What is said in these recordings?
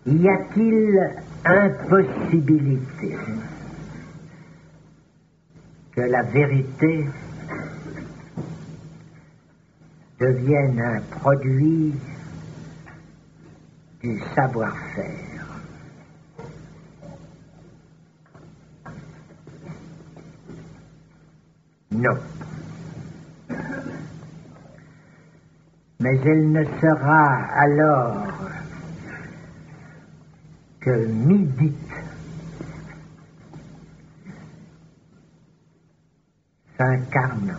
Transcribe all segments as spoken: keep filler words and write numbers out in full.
Y a-t-il impossibilité que la vérité devienne un produit du savoir-faire? Non. Mais elle ne sera alors que mi-dite, s'incarnant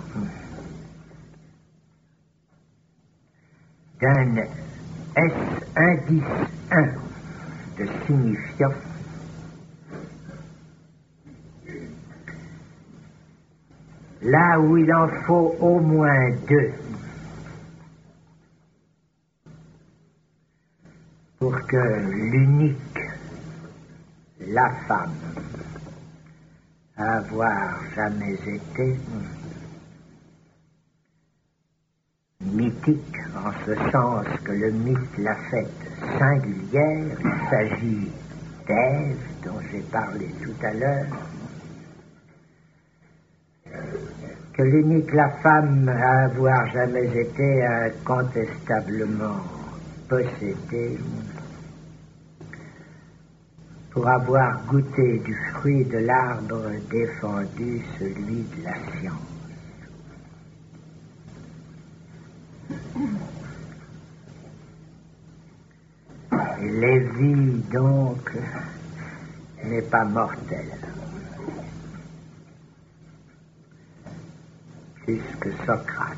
d'un S-indice un de signifiant là où il en faut au moins deux pour que l'unique, la femme, à avoir jamais été mythique, en ce sens que le mythe l'a faite singulière. Il s'agit d'Ève, dont j'ai parlé tout à l'heure, que l'unique, la femme, à avoir jamais été incontestablement possédée, pour avoir goûté du fruit de l'arbre défendu, celui de la science. Et Lévi, donc, n'est pas mortel, plus que Socrate.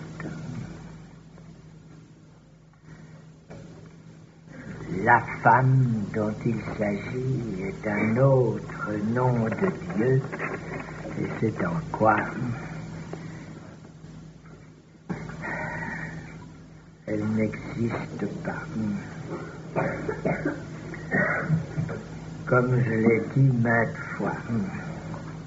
La femme dont il s'agit est un autre nom de Dieu, et c'est en quoi elle n'existe pas. Comme je l'ai dit maintes fois,